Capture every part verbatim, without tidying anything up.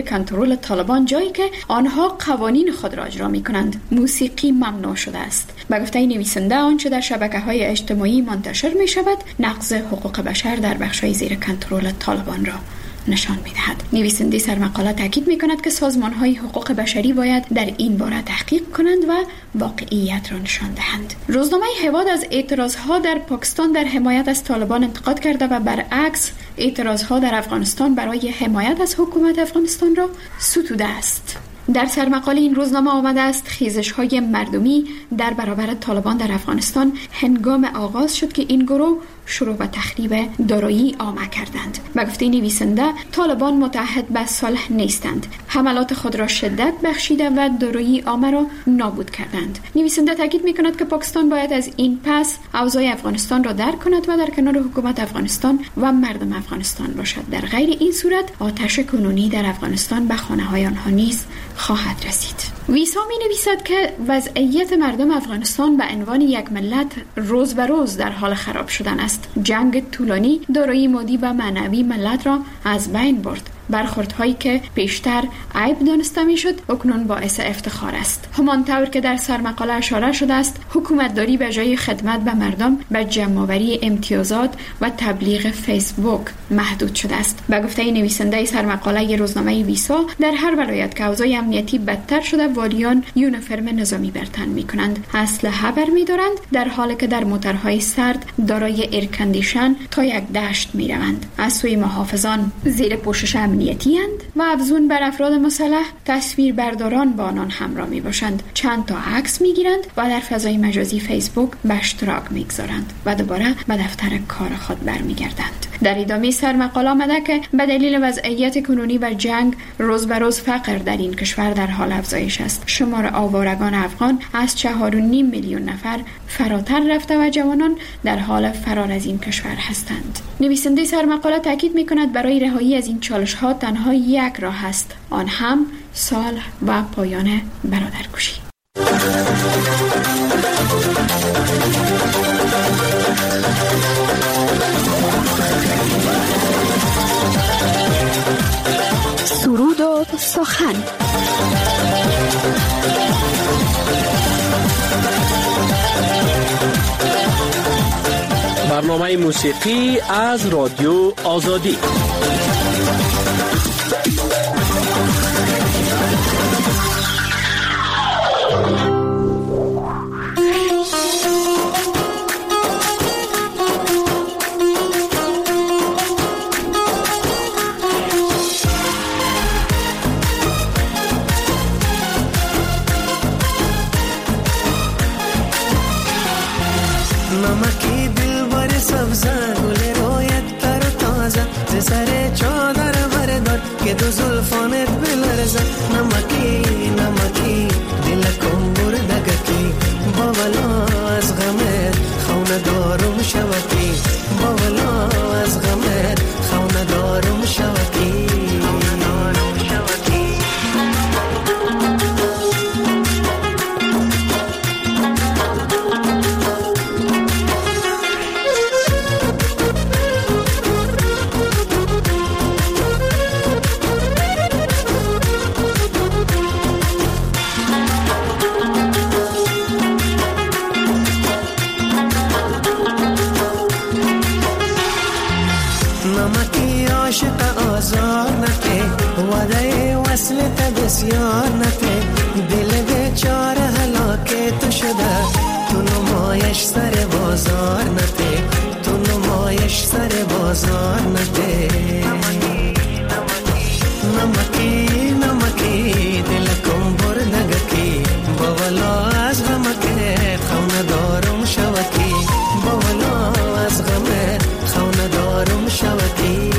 کنترل طالبان، جایی که آنها قوانین خود را اجرا می کنند، موسیقی ممنوع شده است. به گفته نویسنده، آنچه در شبکه‌های اجتماعی منتشر می شود نقض حقوق بشر در بخش‌های زیر کنترل طالبان را نشان می‌دهد. نویسنده سرمقاله تاکید می‌کند که سازمان‌های حقوق بشری باید در این باره تحقیق کنند و واقعیت را نشان دهند. روزنامه هواد از اعتراضها در پاکستان در حمایت از طالبان انتقاد کرده و برعکس اعتراضها در افغانستان برای حمایت از حکومت افغانستان را ستوده است. در سرمقاله این روزنامه آمده است خیزش‌های مردمی در برابر طالبان در افغانستان هنگام آغاز شد که این گروه شروع به تخریب دارایی عامه کردند. به گفته نویسنده، طالبان متحد به صلح نیستند. حملات خود را شدت بخشیده و دارایی عامه را نابود کردند. نویسنده تاکید می‌کند که پاکستان باید از این پس اوضاع افغانستان را درک کند و در کنار حکومت افغانستان و مردم افغانستان باشد. در غیر این صورت آتش کنونی در افغانستان به خانه‌های آنها نیز خواهد رسید. ویسا می نویسد که وضعیت مردم افغانستان به عنوان یک ملت روز به روز در حال خراب شدن است. جنگ طولانی دارایی مادی و معنوی ملت را از بین برد. برخوردهایی که پیشتر عیب دانسته میشد اکنون باعث افتخار است. همانطور که در سرمقاله اشاره شده است، حکومتداری به جای خدمت به مردم به جمع‌آوری امتیازات و تبلیغ فیسبوک محدود شده است. به گفته نویسنده سرمقاله روزنامه ویسا، در هر ولایت که اوضاع امنیتی بدتر شده والیان یونیفرم نظامی بر تن می‌کنند، اسلحه برمی‌دارند، در حالی که در موترهای سرد دارای ایرکندیشن تا یک دشت می‌روند. از سوی محافظان زیر پوشش امنیتی اند و افزون بر افراد مسلح تصویر برداران با آنان همراه می باشند، چند تا عکس می گیرند و در فضای مجازی فیسبوک به اشتراک می گذارند و دوباره به دفتر کار خود برمی گردند. در ادامه سرمقاله آمده که به دلیل وضعیت کنونی و جنگ روز به روز فقر در این کشور در حال افزایش است. شمار آوارگان افغان از چهار و نیم میلیون نفر فراتر رفته و جوانان در حال فرار از این کشور هستند. نویسنده سرمقاله تاکید می کند برای رهایی از این چالش ها تنها یک راه است، آن هم صلح و پایان برادرکشی. سرود و سخن. برنامه موسیقی از رادیو آزادی. نمکی دل بر سبزه گل رویت تر تازه ز سر چادر بردار که دو زلفانت بلرزه. نمکی نمکی دل کن بردگکی باولا از غمت خونه دارم شوکی باولا از غمت خونه دارم شوکی. نمکی عاشق آزار نکه وعده وصلت بسیار نکه دل بیچاره هلاکه تو شده تو نمایش سر بازار نکه تو نمایش سر بازار نکه. نمکی نمکی دل کن بردگکی باولا از غمکه خونه دارم شوکی باولا از غمه خونه دارم شوکی.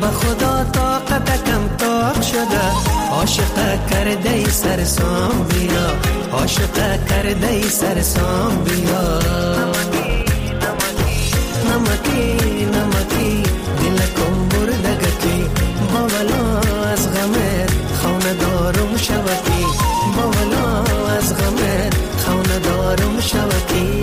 خدا طاقت کم طاق شده، عاشق کرده ای سرسام بیا، عاشق کرده ای سرسام بیا. نمکی نمکی دل کن بردگکی، باولا از غمت خانه دارم شوکی، باولا از غمت خانه دارم شوکی.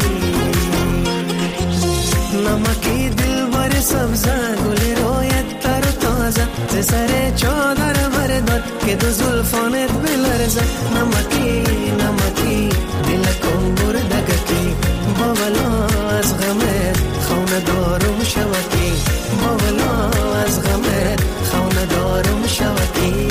نمکی دل بر سبزه گل رویت تر و تازه، ز سر چادر بردار که دو زلفانت بلرزه. نمکی نمکی دل کن بردگکی، باولا از غمت خانه دارم شوکی، باولا از غمت خانه دارم شوکی.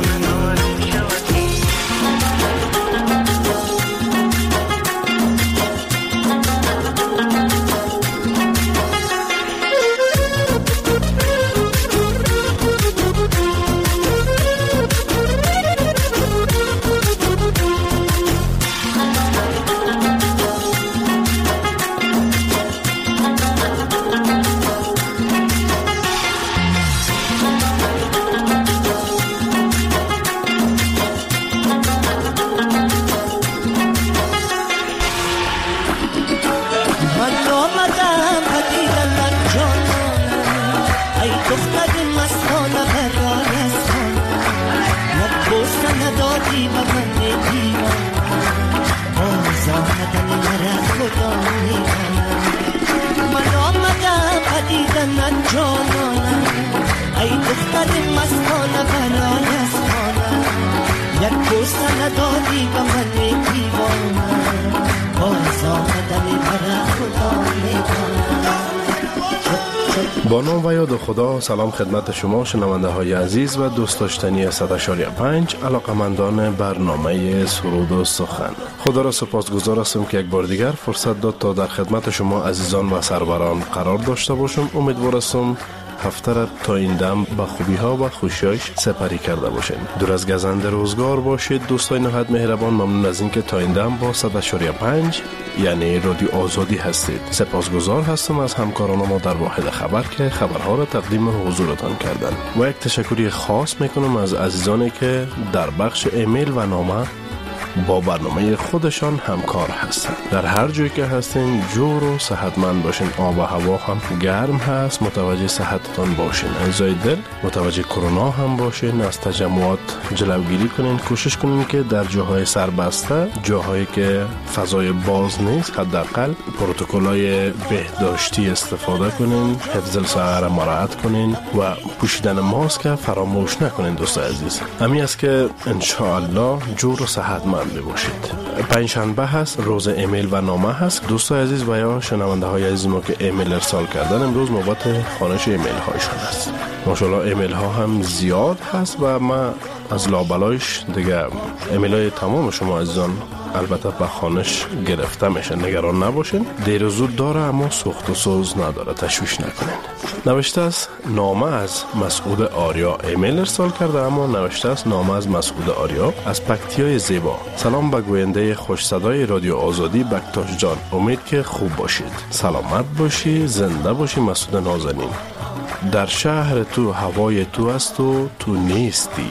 با نام و یاد خدا، سلام خدمت شما شنونده های عزیز و دوست داشتنی صد و پنج علاقمندان برنامه سرود و سخن. خدا را سپاسگزار هستم که یک بار دیگر فرصت داد تا در خدمت شما عزیزان و سروران قرار داشته باشم. امیدوار هستم هفته را تا این دم با خوبی ها و خوشیایش سپری کرده باشین. دور از گزند روزگار باشید دوستای نهایت مهربان. ممنون از اینکه تا این دم با صد و پنج یعنی رادیو آزادی هستید. سپاسگزار هستم از همکاران ما در واحد خبر که خبرها را تقدیم حضورتان کردن و یک تشکری خاص میکنم از عزیزانی که در بخش ایمیل و نامه با برنامه خودشان همکار هستند. در هر جایی که هستین جور و صحتمند باشین. آب و هوا هم گرم هست، متوجه صحتتان باشین. عزیزای دل متوجه کرونا هم باشین. از تجمعات جلوگیری کنین. کوشش کنین که در جاهای سربسته، جاهایی که فضای باز نیست، حداقل پروتکل‌های بهداشتی استفاده کنین. حفظ الصحه را مراعات کنین و پوشیدن ماسک فراموش نکنین دوست عزیز. همین است که ان شاء الله جور و صحتمند باشید. پنجشنبه هست، روز ایمیل و نامه هست. دوستای عزیز و یا شنونده های عزیز ما که ایمیل ارسال کردن، امروز نوبت خوانش ایمیل هایشان است. ماشاءالله ایمیل ها هم زیاد هست و ما از لابلایش دیگه ایمیل های تمام شما عزیزان البته به خوانش گرفته میشه. نگران نباشین، دیر و زود داره اما سوخت و سوز نداره، تشویش نکنین. نوشته است نامه از مسعود آریا. ایمیل ارسال کرده اما نوشته است نامه از مسعود آریا از پکتیای زیبا. سلام به گوینده خوش صدای رادیو آزادی بکتاش جان، امید که خوب باشید. سلامت باشی، زنده باشی مسعود نازنین. در شهر تو هوای تو است و تو نیستی،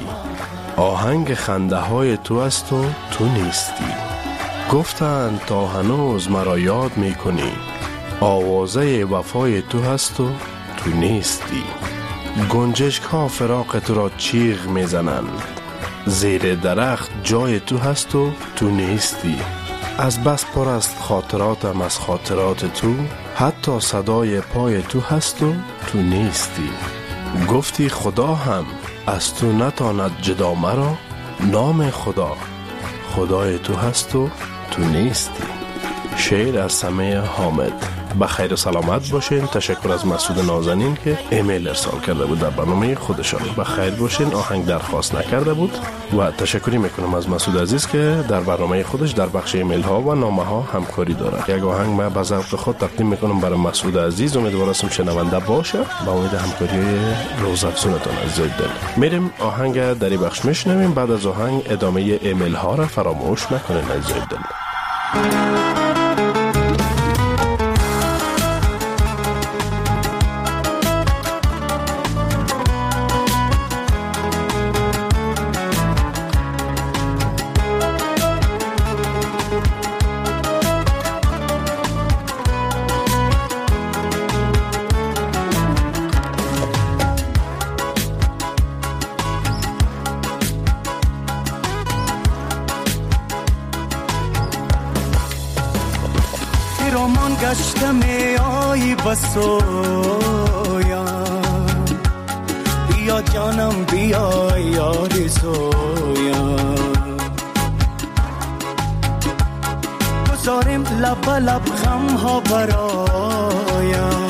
آهنگ خنده های تو است و تو نیستی. گفتند تا هنوز مرا یاد می کنی، آوازه وفای تو هست و تو نیستی. گنجشک ها فراق تو را چیغ می زنند، زیر درخت جای تو هست و تو نیستی. از بس پر است خاطراتم از خاطرات تو، حتی صدای پای تو هست و تو نیستی. گفتی خدا هم از تو نتاند جدا مرا، نام خدا خدای تو هست و تو نیستی. شعر از سمه حامد. بخیر و سلامت باشین. تشکر از مسعود نازنین که ایمیل ارسال کرده بود در برنامه خودشان. بخیر باشین. آهنگ درخواست نکرده بود و تشکری میکنم از مسعود عزیز که در برنامه خودش در بخش ایمیل ها و نامه ها همکاری داره. یک آهنگ من به ذوق خود تقدیم میکنم برای مسعود عزیز. امیدوارم شنونده باشه. با امید همکاری روزافزونتان عزیزای دل. میریم آهنگ در این بخش میشنویم. بعد از آهنگ ادامه ایمیل ها را فراموش نکنین عزیزای دل. گشتم آی بسویم بیا جانم بیا یاری سویم گذاریم لب لب غم ها برایم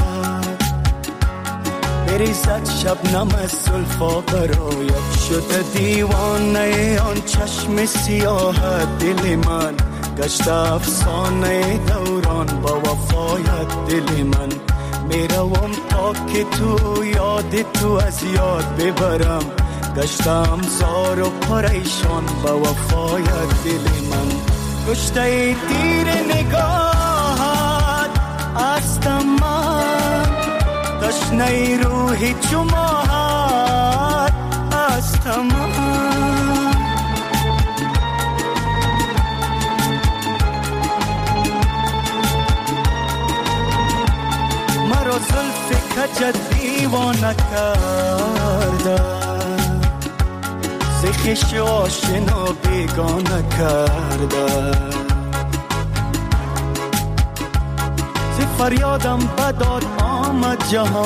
بریزد شبنم از زلفا برایم شده دیوانه آن چشم سیاهت دل من گشت افسانه دوران با وفایت دل من میروم تا که تو یاد تو از یاد ببرم گشتم زار و پریشان با وفایت دل من کشته تیر نگاهت هستم من تشنه روحی چماهت هستم من مرا زلف کجت دیوانه کرده زخش آشنا بیگانه کرده ز فریادم بداد آمد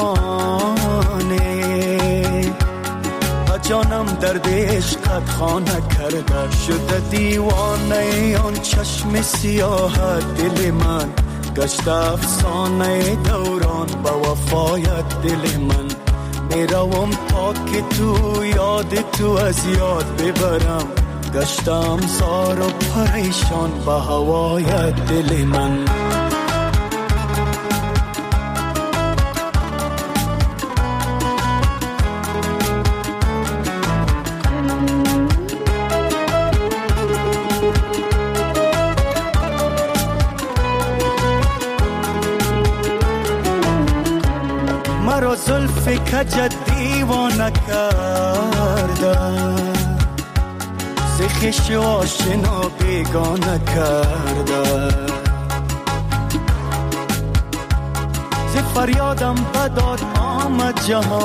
جهانه و جانم درد عشقت خانه کرده شده دیوانه آن چشم سیاهت دل من گشت افسانه دوران با وفایت دل من میروم تا که تو یاد تو از یاد ببرم گشتم زار و پریشان با هوایت دل من مرا زلف کجت دیوانه کرده زخش آشنا بیگانه کرده ز فریادم بداد آمد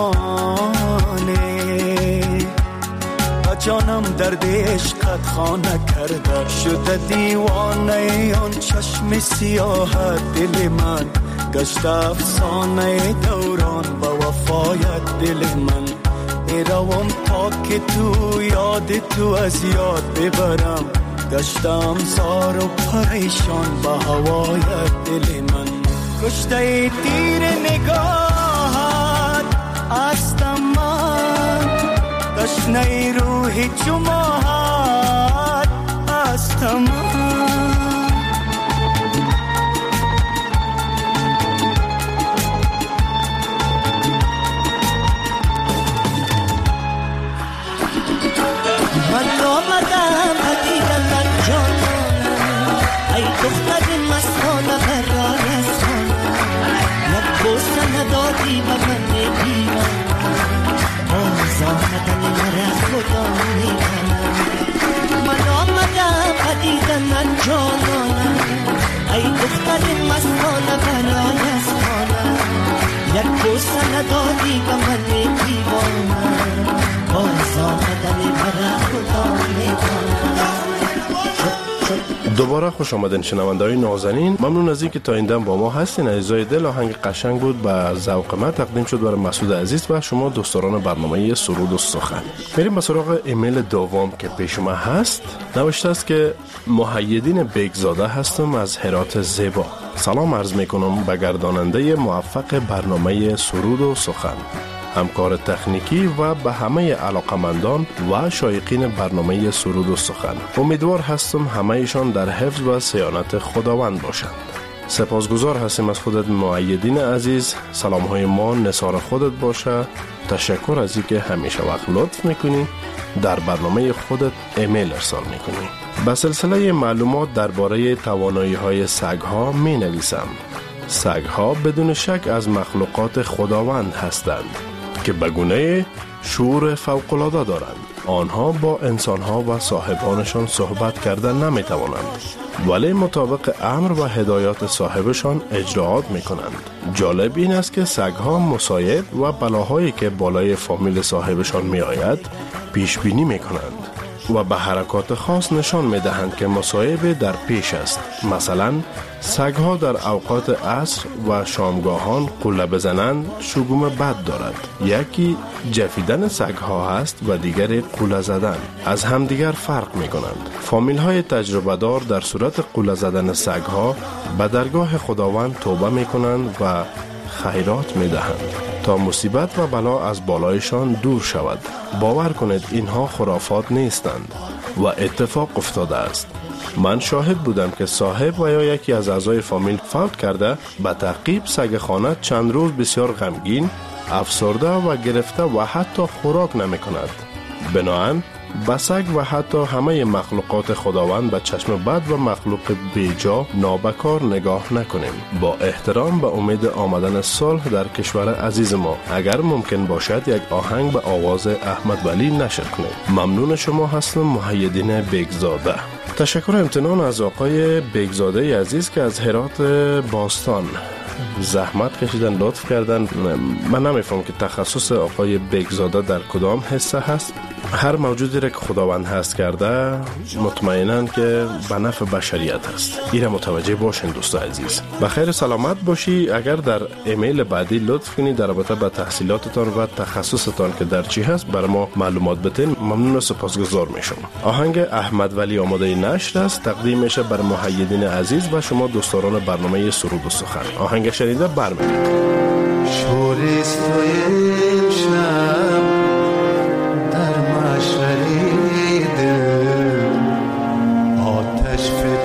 جهانه و جانم درد عشقت خانه کرده شده دیوانه آن چشم سیاهت دل من گشت افسانه دوران با وفایت دل من میروم تا که تو یاد تو از یاد ببرم گشتم زار و پریشان با هوایت دل من کشته تیر نگاهت هستم من تشنه روحی چماهت هستم من من آمدم پدیدم من جانانم ای دختر مستانه برای سانم یک بوسه ندادی و من دیوانم باز آمدن مرا خدا میکنم من آمدم پدیدم من جانانم ای دختر مستانه برای سانم یک بوسه ندادی و من دیوانم باز آمدن مرا خدا میکنم. دوباره خوش آمدین شنونده‌های نازنین. ممنون از اینکه تا این دم با ما هستین عزیزای دل. آهنگ قشنگ بود به ذوق من تقدیم شد برای مسعود عزیز و شما دوستداران برنامه سرود و سخن. میریم به سراغ ایمیل دوم که پیش ما هست. نوشته است که محیدین بیگزاده هستم از هرات زیبا. سلام عرض میکنم به گرداننده موفق برنامه سرود و سخن، همکار تکنیکی و به همه علاقمندان و شایقین برنامه سرود و سخن. امیدوار هستم همه‌شان در حفظ و صیانت خداوند باشند. سپاسگزار هستیم از خودت مؤیدین عزیز. سلام های ما نثار خودت باشه. تشکر از اینکه همیشه وقت لطف میکنی در برنامه خودت ایمیل ارسال میکنی. به سلسله معلومات درباره توانایی های سگ ها می نویسم. سگ ها بدون شک از مخلوقات خداوند هستند که به گونه شعور فوق‌العاده دارند. آنها با انسانها و صاحبانشان صحبت کردن نمی توانند، ولی مطابق امر و هدایات صاحبشان اجراعات می کنند. جالب این است که سگها مصایب و بلاهایی که بالای فامیل صاحبشان می آید پیش بینی می کنند. و به حرکات خاص نشان می دهند که مصائب در پیش است. مثلا سگ‌ها در اوقات عصر و شامگاهان قله بزنند شگون بد دارد. یکی جفیدن سگ‌ها است و دیگری قله زدن. از همدیگر فرق می کنند. فامیل‌های تجربه دار در صورت قله زدن سگ‌ها به درگاه خداوند توبه می کنند و خیرات می دهند تا مصیبت و بلا از بالایشان دور شود. باور کنید اینها خرافات نیستند و اتفاق افتاده است. من شاهد بودم که صاحب و یا یکی از اعضای فامیل فوت کرده، به تعقیب سگ خانه چند روز بسیار غمگین، افسرده و گرفته و حتی خوراک نمی کند. بنابراین به سگ و حتی همه مخلوقات خداوند به چشم بد و مخلوق بیجا نابکار نگاه نکنیم. با احترام به امید آمدن صلح در کشور عزیز ما، اگر ممکن باشد یک آهنگ به آواز احمد ولی نشر کنیم. ممنون شما هستم، محیدین بیگزاده. تشکر امتنان از آقای بیگزاده عزیز که از هرات باستان زحمت کشیدن، لطف کردن. من نمیفهم که تخصص آقای بیگزاده در کدام حصه هست. هر موجودی را که خداوند هست کرده مطمئناً که به نفع بشریت است. ایره متوجه باشین دوست عزیز. بخیر سلامت باشی. اگر در ایمیل بعدی لطف کنید در رابطه با تحصیلاتتان و تخصصتان که در چی هست برای ما معلومات بدین، ممنون و سپاسگزار میشم. آهنگ احمد ولی آماده نشر است، تقدیم میشه بر محیدین عزیز و شما دوستداران برنامه سرود و سخن. آهنگ شنیده برمیگردیم. شوریست توی امشب در مشعری دل، آتش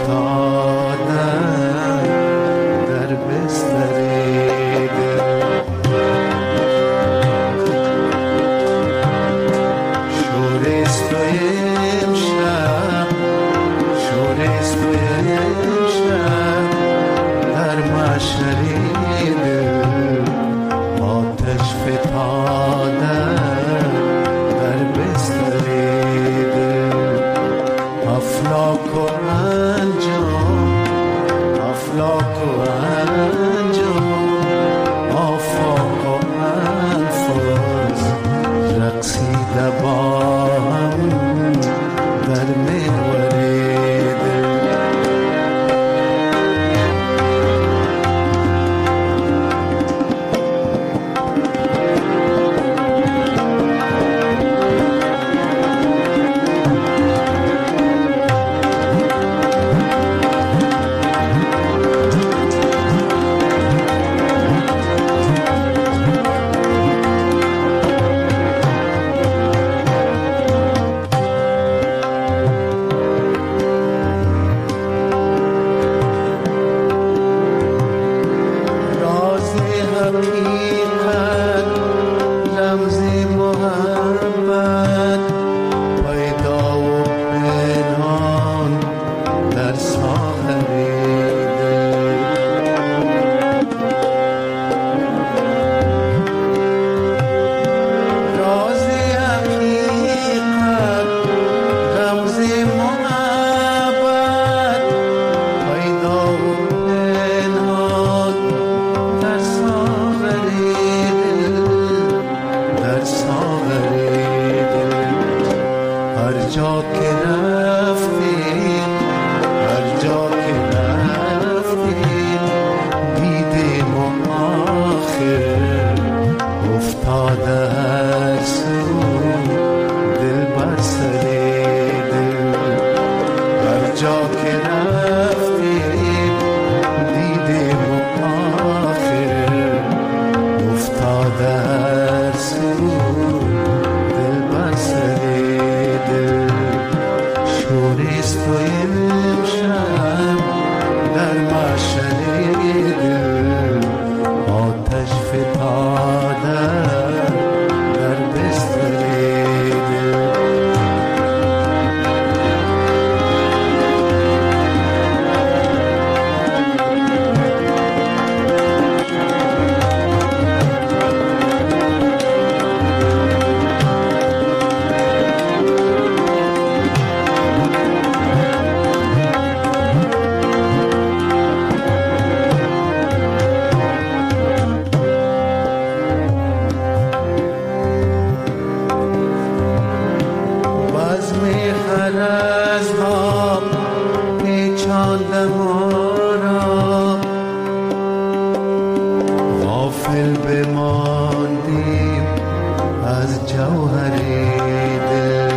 فتادن در بستری دل. شوریست توی امشب، شوریست توی امشب در مشعری دل، آتش فتادن در بستری دل. افلاک و انجام، افلاک و انجام، آفاق و انفاس رقصیده با هم در محوری دل. آتش فتاده در بستر از جوهر دل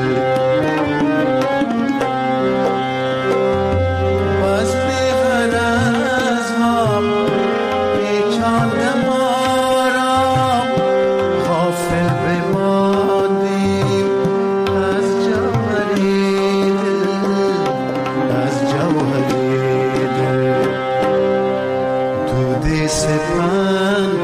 باز بی‌غرض ها پیچاند ما را غافل بماندیم از جوهر دل از جوهر دل دود سپندن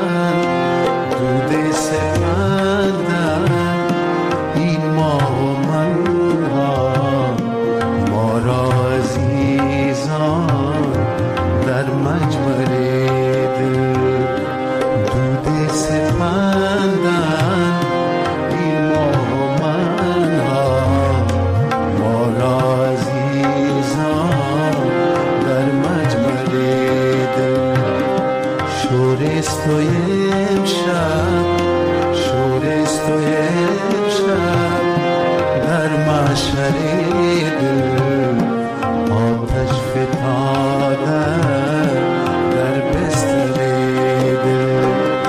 دود سپندن این ماه و من ها ما را عزیزان در مجمر دل دود سپندن این ماه و من ها ما را عزیزان در مجمر دل شورست و امشب شورست و امشب در محشر دل آتش فتاده در بستر دل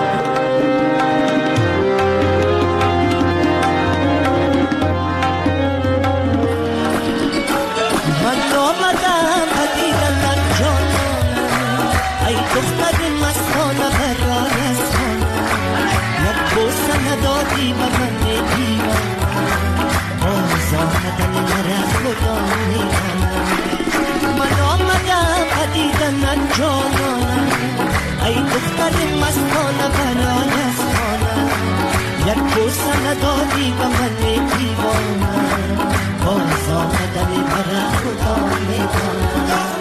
من آمدم پدیدن جانم ای دختر مستانه برایستان یک بوسه ندادی به من دیوان باز آمدن مرا خدا میکنم من آمدم پدیدن جانم ای دختر مستانه برایستان یک بوسه ندادی به من دیوان باز آمدن مرا خدا میکنم.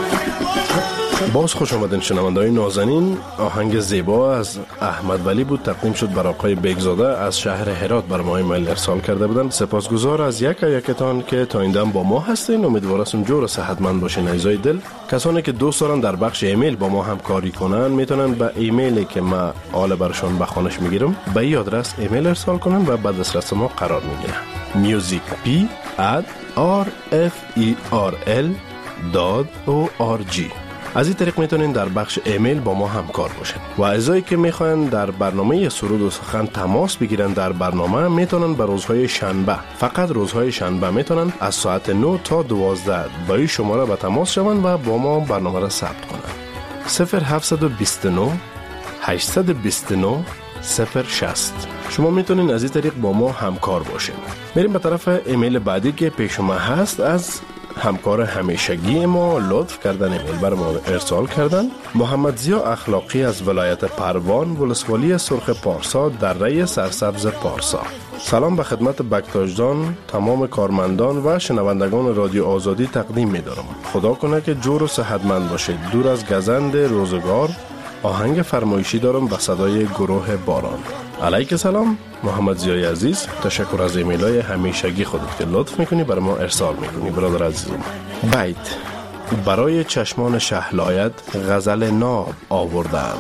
باز خوش آمدین شنونده‌های نازنین. آهنگ زیبا از احمد ولی بود، تقدیم شد بر آقای بیگزاده از شهر هرات، بر ما ایمیل ارسال کرده بودن. سپاسگزار از یک یکتان که تا این دم با ما هستین. امیدوارم جور و صحتمند باشین عزیزای دل. کسانی که دوست دارن در بخش ایمیل با ما همکاری کنن میتونن به ایمیلی که ما آل برشان بخوانش میگیرم به این آدرس ایمیل ارسال کنن و بعد دسترس ما قرار میگیره. musicp at r f e r l dot org. از این طریق میتونین در بخش ایمیل با ما همکار باشین. و اعضایی که میخواین در برنامه سرود و سخن تماس بگیرن در برنامه میتونن به روزهای شنبه، فقط روزهای شنبه میتونن از ساعت نه تا دوازده با این شماره به تماس شون و با ما برنامه را ثبت کنن. صفر هفت دو نه هشت دو نه صفر شصت. شما میتونین از این طریق با ما همکار باشین. میریم به طرف ایمیل بعدی که پیش ما هست. از همکار همیشگی ما لطف کردن ایمیل بر ما ارسال کردن. محمد زیا اخلاقی از ولایت پروان، ولسوالی سرخ پارسا، دره سرسبز پارسا. سلام به خدمت بکتاجدان، تمام کارمندان و شنوندگان رادیو آزادی تقدیم می‌دارم. خدا کنه که جور و صحتمند باشید. دور از گزند روزگار آهنگ فرمایشی دارم به صدای گروه باران. علیک سلام محمد زیای عزیز، تشکر از ایمیلای همیشگی خودت که لطف میکنی برای ما ارسال میکنی برادر عزیزم. بیت: برای چشمان شهلایت غزل ناب آوردم،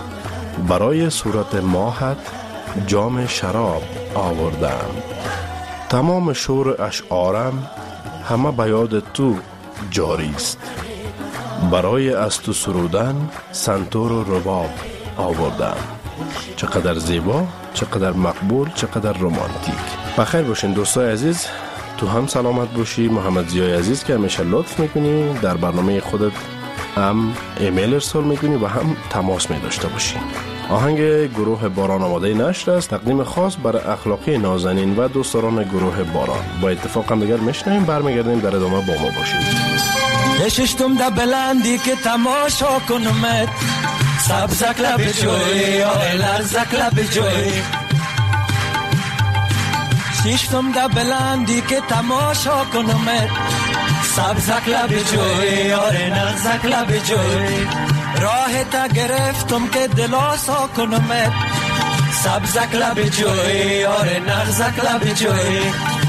برای صورت ماهت جام شراب آوردم، تمام شور اشعارم همه به یاد تو جاری است، برای از تو سرودن سنتور و رباب آوردم. چقدر زیبا، چقدر مقبول، چقدر رومانتیک. بخیر باشین دوستای عزیز. تو هم سلامت باشی. محمد زیای عزیز که همیشه لطف میکنی در برنامه خودت هم ایمیل ارسال میکنی و هم تماس میداشته باشی. آهنگ گروه باران آماده نشر است، تقدیم خاص برای اخلاقی نازنین و دوستداران گروه باران. با اتفاق هم دیگر میشنویم، برمیگردیم، در ادامه با ما باشید. نشستم در بلندی که تماشا کنمت، سبزک لب جوی آه لرزک لب جوی. نشستم در بلندی که تماشا کنمت، سبزک لب جوی آره نغزک لب جوی. راه تا گرفتم که دلاسا کنمت، سبزک لب جوی آره نغزک لب جوی.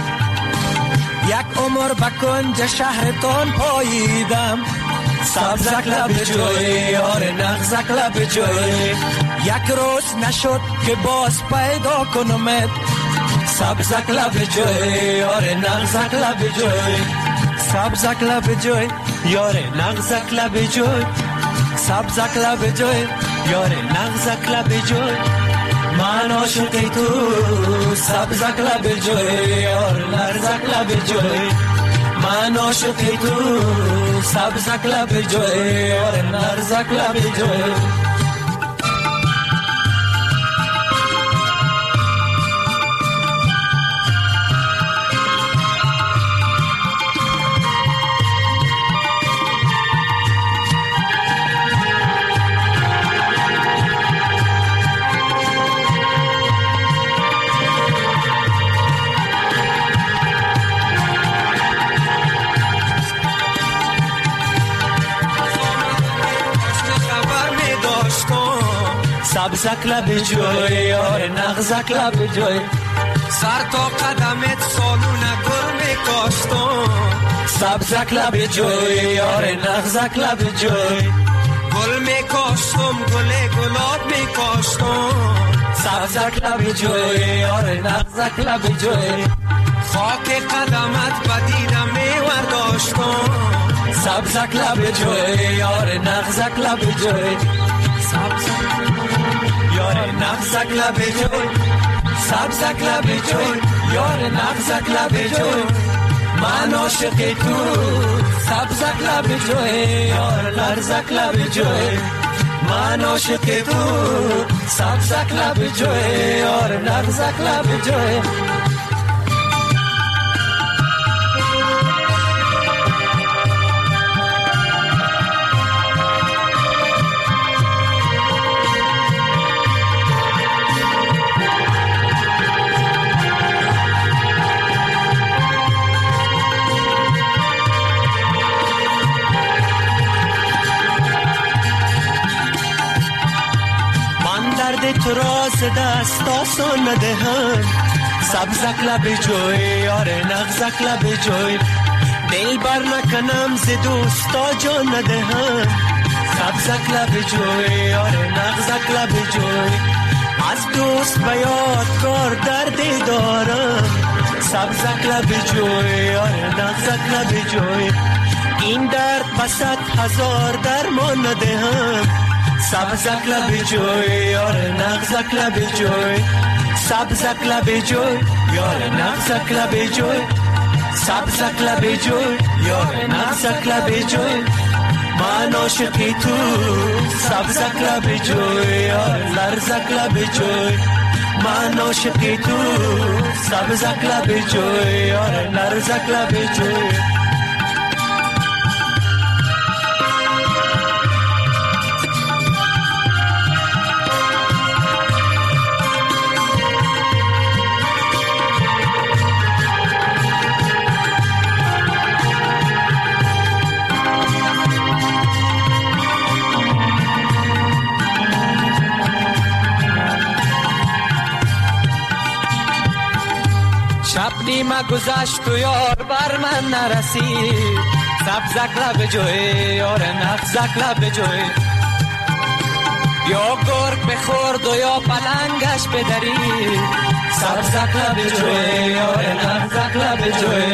یک عمر بکنج شهرتان پاییدم، سبزک لب جوی آره نغزک لب جوی. یک روز نشد که باز پیدا کنمت، سبزک لب جوی آره نغزک لب جوی. سبزک لب جوی یاره نغزک لب جوی، سبزک لب جوی یاره نغزک لب جوی. من عاشق تو سبزک لب جوی یار لرزک لب جوی من عاشق تو سبزک لب جوی یار لرزک لب جوی سبزک لب جوی یار نغزک لب جوی سر تا قدمت سالونه گل میکاشتم سبزک لب جوی یار نغزک لب جوی گل میکاشتم گل گلاب میکاشتم سبزک لب جوی یار نغزک لب جوی خاک قدمت بدیدم میورداشتم سبزک لب جوی یار نغزک لب جوی سبزک یار نغزک لب جوی سبزک لب جوی یار نغزک لب جوی من عاشق تو سبزک لب جوی یار لرزک لب جوی من عاشق تو سبزک لب جوی یار نغزک لب جوی تو راز دست آسان ندهم سبزک لب جوی یار نغزک لب جوی دل بر نکنم ز دوستا جان ندهم سبزک لب جوی یار نغزک لب جوی از دوست به یادگار دردی دارم سبزک لب جوی یار نغزک لب جوی این درد بسط هزار درمان ندهم سبزک لب جوی یار نغزک لب جوی سبزک لب جوی یار نغزک لب جوی سبزک لب جوی یار نغزک لب جوی من عاشق تو سبزک لب جوی یار لرزک لب جوی من عاشق تو سبزک لب جوی یار لرزک لب جوی شب نیمه گذشت و یار بر من نرسید سبزک لب جوی یار نغزک لب جوی یا گرگ بخورد و یا پلنگش بدرید سبزک لب جوی یار نغزک لب جوی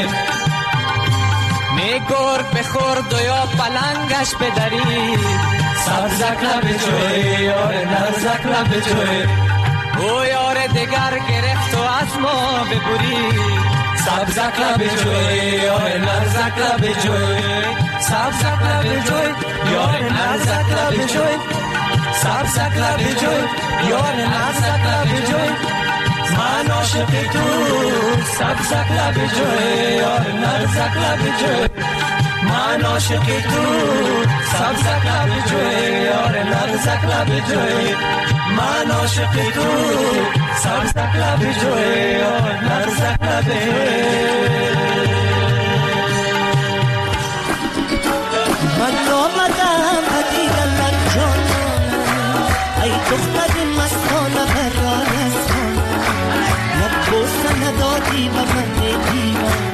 می گرگ بخورد و یا پلنگش بدرید سبزک لب جوی یار نغزک لب جوی او یار دگر گرفت و از ما ببرید سبزک لب جوی یار نغزک لب جوی سبزک لب جوی یار نغزک لب جوی سبزک لب جوی یار نغزک لب جوی من عاشق تو سبزک لب جوی یار نغزک لب جوی من عاشق تو سبزک لب جوی یار نغزک لب جوی من عاشق تو سبزک لب جوی یار نغزک لب من آمدم بدیدم جانم ای دختر مستانه برای سانم یک بوسه ندادی و من دیوانم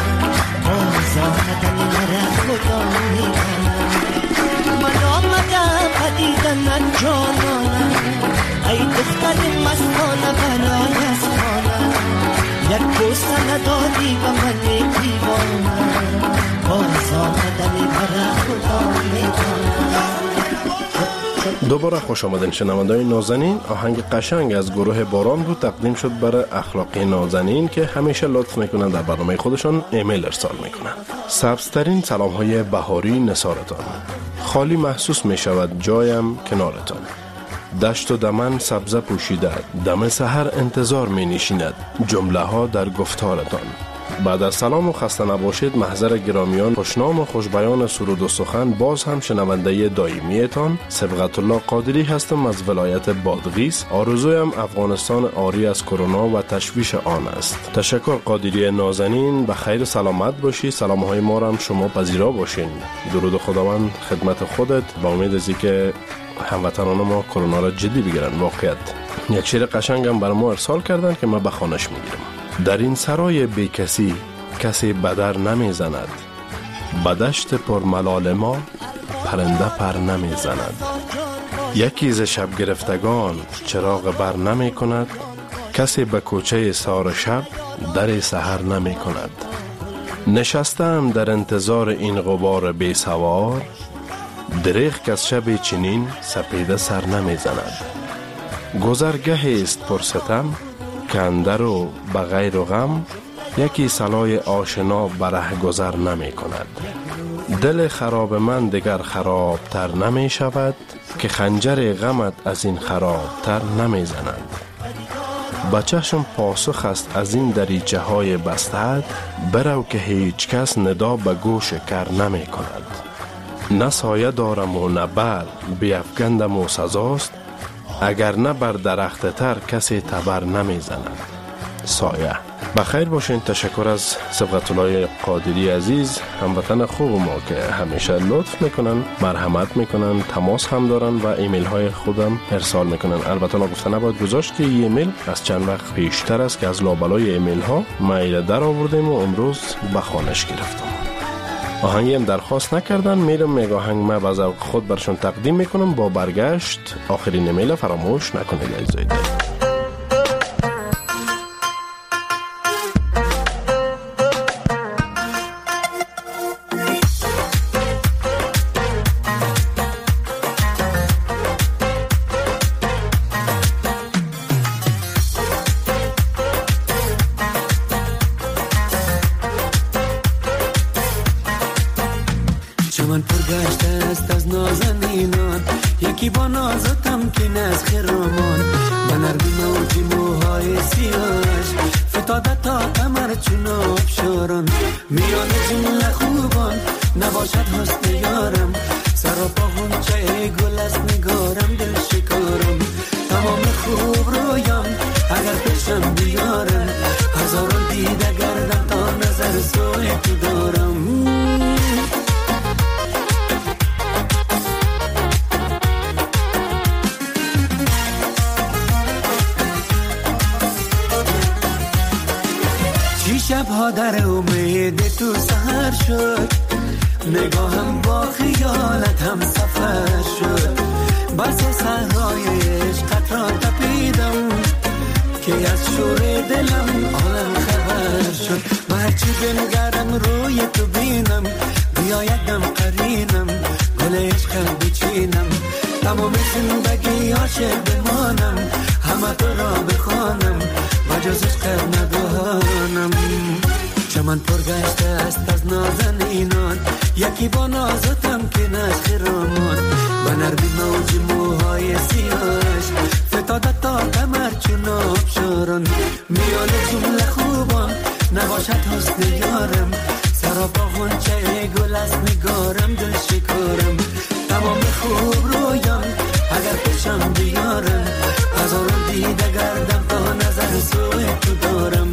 آزادن مرا خدا میکنم من آمدم بدیدم جانم ای دختر مستانه برای سانم یک بوسه ندادی و من دیوانم آزادن مرا خدا میکنم دوباره خوش آمدین شنونده‌های نازنین. آهنگ قشنگ از گروه باران بود، تقدیم شد برای اخلاقی نازنین که همیشه لطف میکنند در برنامه خودشان ایمیل ارسال میکنند. سبزترین سلام های بهاری نثارتان. خالی محسوس میشود جایم کنارتان. دشت و دمن سبزه پوشیده، دم سحر انتظار می نشیند جمله ها در گفتارتان. بعد از سلام و خسته نباشید محضر گرامیان، خوشنام و خوشبیان سرود و سخن، باز هم شنونده دائمیتان صبغت الله قادری هستم از ولایت بادغیس. آرزویم افغانستان عاری از کرونا و تشویش آن است. تشکر قادری نازنین، به خیر سلامت باشی. سلام های ما را هم شما پذیرا باشین. درود خداوند خدمت خودت، با امید از اینکه هموطنان ما کرونا را جدی بگیرن. واقعیت یک شعر قشنگ هم برای ما ارسال کردن که من به خوانش میگیرم. در این سرای بی کسی کسی بدر نمی زند، بدشت پر ملال ما پرنده پر نمی زند. یکی ز شب گرفتگان چراغ بر نمی کند، کسی به کوچه سار شب در سحر نمی کند. نشستم در انتظار این غبار بی سوار، دریغ که از شب چنین سپیده سر نمی زند. گذرگه است پرستم که اندر و بغیر و غم، یکی صلای آشنا بره گذر نمی کند. دل خراب من دگر خراب تر نمی شود، که خنجر غمت از این خراب تر نمی زند. بچهشم پاسخ است از این دریچه های بستد، برو که هیچ کس ندا به گوش کر نمی کند. نه سایه دارم و نه بر بیفگندم و سزاست، اگر نه بر درخت تر کسی تبر نمی زند. سایه. بخیر باشین. تشکر از صبغت الله قادری عزیز، هموطن خوب ما که همیشه لطف میکنن، مرحمت میکنن، تماس هم دارن و ایمیل های خودم ارسال میکنن. البته نگفته نباید گذاشت که این ایمیل از چند وقت پیشتر است که از لابلای ایمیل ها مایل در آوردیم و امروز به خوانش گرفتم. آهنگی هم درخواست نکردن، میرم میگه آهنگ ما با ذوق خود برشون تقدیم میکنم. با برگشت آخرین ایمیل فراموش نکنید عزیزای دل. چمن پرگشته است از نازنینان، یکی با نازتم که نز خرامان. به نرمی موجی موهای سیاهش فتاده تا کمر چون آبشاران. میان جمله خوبان نباشد حسن یارم، سراپا غنچه گل است نگارم دل شکارم. تمام خوب رویام اگر پیشم بیارم، هزاران دیده گردم تا نظر سوی تو دارم. شبها در امید تو سهر شد، نگاهم با خیالت هم سفر شد. بس صحرای عشقت را تپیدم، که از شور دلم عالم خبر شد. و هرچی بنگرم روی تو بینم، بیایدم قرینم گل عشقم بچینم. تمام زندگی عاشق بمانم، همه تو را بخوانم و جز عشق ندانم. چمن پرگشته است از نازنینان، یکی با نازتم که نز خرامان. و نرمی موج موهای سیاهش فتاده تا کمر چون آبشاران. میان جمله خوبان نباشد حسن یارم، سراپا غنچه گل است نگارم دل شکارم. تمام خوب رویان اگر پیشم بیارم، هزاران دیده گردم تا نظر سوی تو دارم.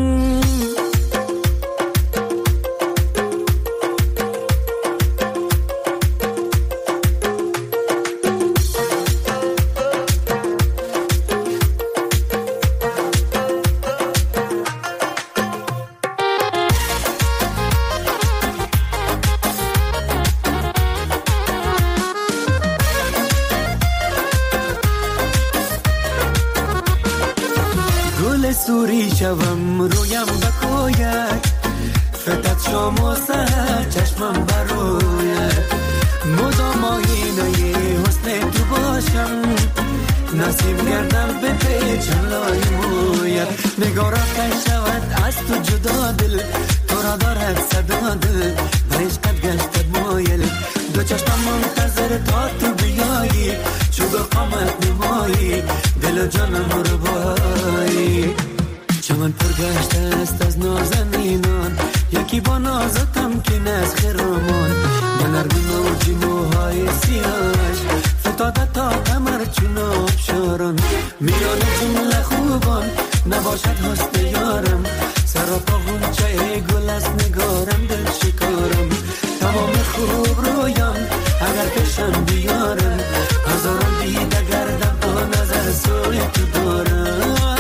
سوری شوم رویم بکوید، فتت شام و سهر چشمم بروید. مدام آینه حسن تو باشم، نصیب گردم به پیچم لای مویت، نگارا کش شود از تو جدا دل، تو را دارد صدا دل، عشقت گشتد مایل، دو چشمم منتظر تا تو بیایی، چو به قامت نمایی، دل و جانم رو بایی. چمن پر گشته است از نازنینان، یکی با نازتم که نسخ رامان، به نرمی موجی موهای سیاهش فتاده تا کمر چون آبشاران، میانه جمله خوبان نباشد حسن یارم، سر و پا غنچه گل است نگارم دل شکارم، تمام خوب رویان اگر پیشم بیارم، هزاران دیده گردم تا نظر سوی تو دارم.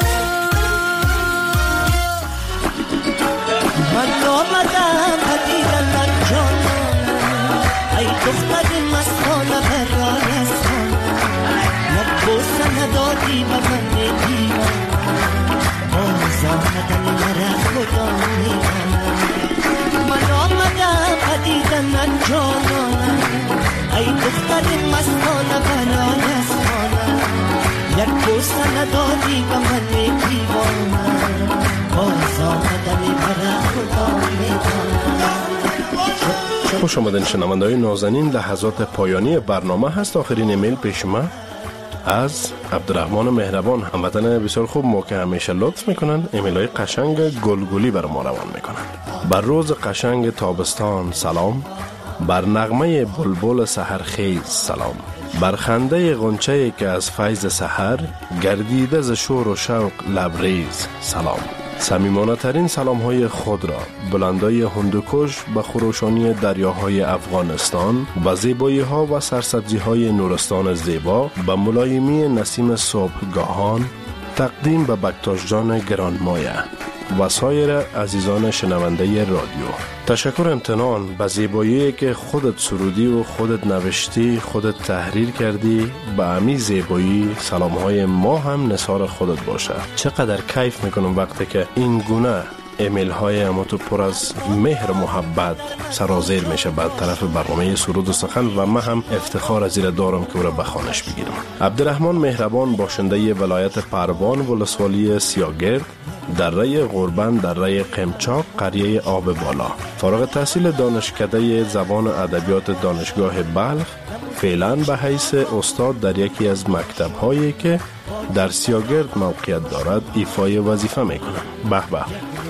من آمدم پدیدن من جانم، ای دختر مستانه برای سانم، یک بوسه ندادی و من دیوانم، باز آمدن مرا خدا میدانم. من آمدم پدیدن من جانم، ای دختر مستانه برای سانم، یک بوسه ندادی و من دیوانم، باز آمدن مرا خدا میدانم. خوش آمدین شنونده‌های نازنین، لحظات پایانی برنامه هست. آخرین ایمیل پیش ما از عبدالرحمن مهربان، هموطن بسیار خوب، ما که همیشه لطف میکنن ایمیل های قشنگ گلگلی بر ما روان میکنن. بر روز قشنگ تابستان سلام، بر نغمه بلبل سحرخیز سلام، بر خنده غنچه‌ای که از فیض سحر گردیده ز شور و شوق لبریز سلام. صمیمانه ترین سلام های خود را بلندای هندوکش به خروشانی دریاهای افغانستان و زیبایی ها و سرسبزی های نورستان زیبا به ملایمی نسیم صبحگاهان تقدیم به بکتاش جان گرانمایه و سایر عزیزان شنونده رادیو. تشکر امتنان به زیبایی که خودت سرودی و خودت نوشتی، خودت تحریر کردی. به امی زیبایی سلام های ما هم نثار خودت باشه. چقدر کیف میکنم وقتی که این گونه ایمیل های اما تو پر از مهر و محبت سرازیر میشه بعد طرف برنامه سرود و سخن و من هم افتخار از زیر دارم که او را بخوانش بگیرم. عبدالرحمن مهربان، باشنده ولایت پروان ولسوالی سیاگرد، دره غربن، دره قمچاق، قریه آب بالا، فارغ التحصیل دانشکده زبان و ادبیات دانشگاه بلخ، فعلا به حیث استاد در یکی از مکتب هایی که در سیاگرد موقعیت دارد ایفای وظیفه میکنه. به به،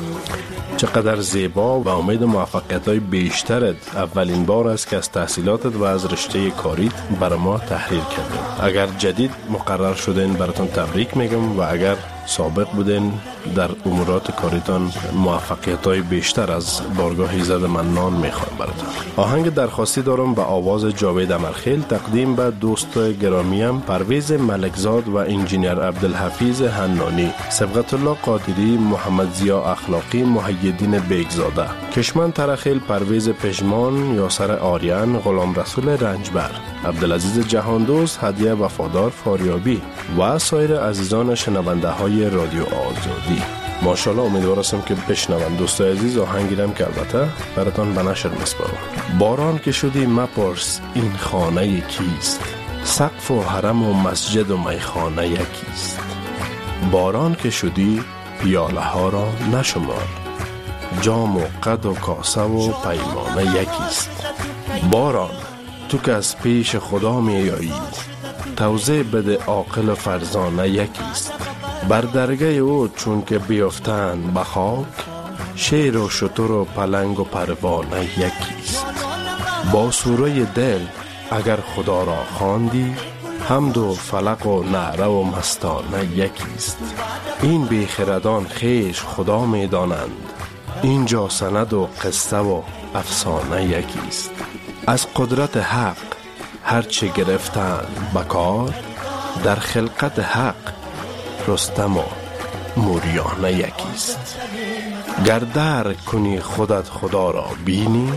چقدر زیبا و امید موفقیت های بیشترت. اولین بار است که از تحصیلاتت و از رشته کاریت برای ما تحریر کردیم. اگر جدید مقرر شدین براتون تبریک میگم و اگر سابق بودین در امورات کاریتان موفقیت های بیشتر از بارگاه ایزد منان میخوام براتون. آهنگ درخواستی دارم به آواز جاوید امرخیل تقدیم به دوست گرامیم پرویز ملکزاد و انجینیر عبدالحفیظ حنانی، صبغت الله قادری، محمد ضیا اخلاقی، محیدین بیگزاده، کشمن ترخیل، پرویز پژمان، یاسر آریان، غلام رسول رنجبر، عبدالعزیز جهاندوست، هدیه وفادار فاریابی و سایر عزیزان شنونده های رادیو آزادی. ماشاءالله امیدوار هستم که بشنون. دوستای عزیز، آهنگیرم که البته براتون به نشر میسپارم. باران که شدی مپرس این خانه کیست، سقف و حرم و مسجد و میخانه یکیست. باران که شدی پیاله ها را نشمار، جام و قد و کاسه و پیمانه یکیست. باران تو که از پیش خدا می آیی، توضیح بده عاقل و فرزانه یکیست. بر درگه او چون که بیفتند به خاک، شیر و شتر و پلنگ و پروانه یکیست. با سوره دل اگر خدا را خواندی، حمد و فلق و نعره و مستانه یکیست. این بیخردان خیش خدا می دانند، اینجا سند و قصه و افسانه یکیست. از قدرت حق هرچه گرفتند بکار، در خلقت حق رستم و موریانه یکیست. گر درک کنی خودت خدا را بینی،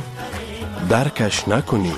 درکش نکنی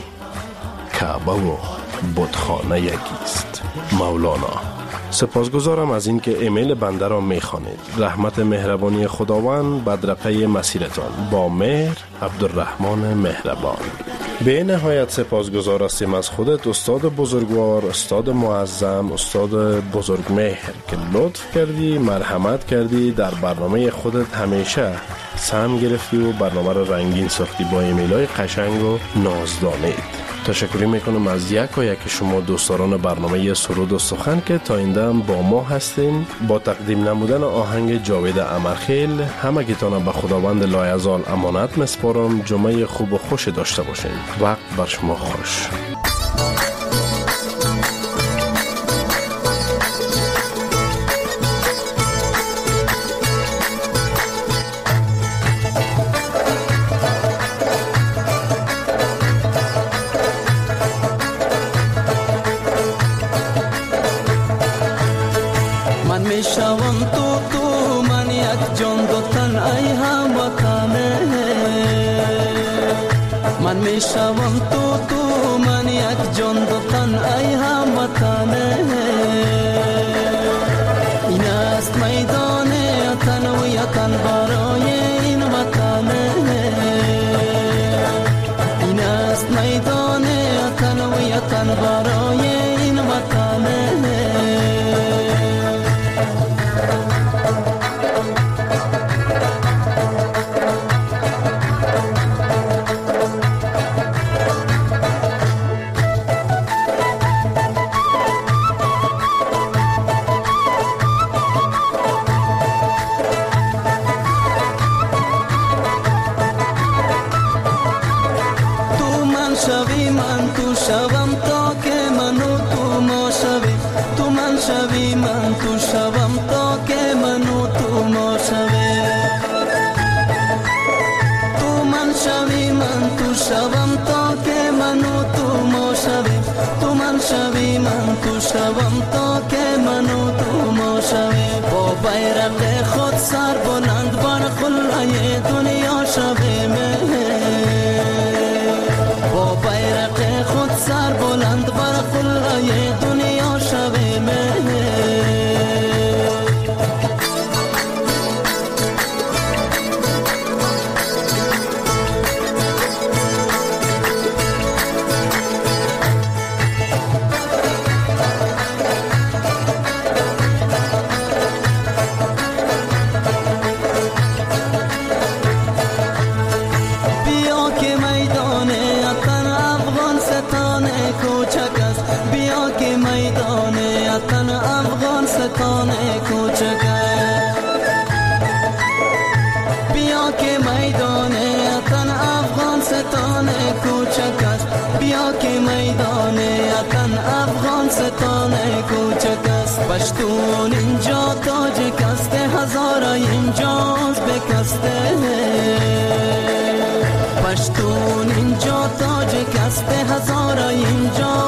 کعبه و بتخانه یکیست. مولانا. سپاسگزارم از اینکه ایمیل بنده را میخوانید. رحمت مهربانی خداوند بدرقه مسیرتان. با مهر، عبدالرحمن مهربان. به نهایت سپاسگزار هستیم از خودت استاد بزرگوار، استاد معظم، استاد بزرگمهر که لطف کردی، مرحمت کردی، در برنامه خودت همیشه سهم گرفتی و برنامه رو رنگین ساختی با ایمیلای قشنگ و نازدانید. تشکری میکنم از یک و یک شما دوستان برنامه سرود و سخن که تا این دم با ما هستین. با تقدیم نمودن آهنگ جاوید امرخیل همه گیتان به خداوند لایزال امانت مسپارم. جمعه خوب و خوش داشته باشین. وقت بر شما خوش. میشوم تو تو من یک جان دو تن ای هموطنه. این است میدان تن و یتن برای این وطنه. این است میدان تن و یتن برای این وطنه. شوم تا که منو تو ما شویم با بیرق خود سر بلند بر خلای دنیا شویم. با بیرق خود سر بلند بر خلای دنیا شویم. پشتون اینجا تاجیک است، هزارا اینجاز بکسته. پشتون اینجا تاجیک است، هزارا اینجا